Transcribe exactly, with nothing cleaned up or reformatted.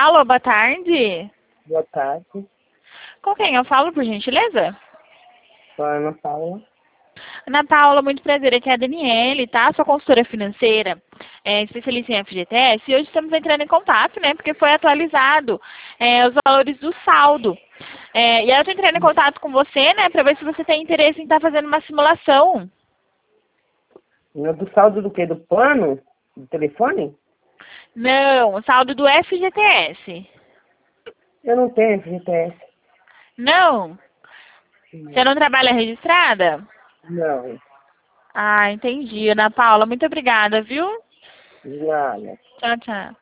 Alô, boa tarde. Boa tarde. Com quem eu falo, por gentileza? Sou a Ana Paula. Ana Paula, muito prazer. Aqui é a Daniele, tá? Sou consultora financeira, é, especialista em F G T S. E hoje estamos entrando em contato, né? Porque foi atualizado é, os valores do saldo. É, e aí eu tô entrando em contato com você, né? Pra ver se você tem interesse em estar fazendo uma simulação. No do saldo do quê? Do plano? Do telefone? Não, o saldo do F G T S. Eu não tenho F G T S. Não? Você Não. não trabalha registrada? Não. Ah, entendi, Ana Paula. Muito obrigada, viu? Nada. Tchau, tchau.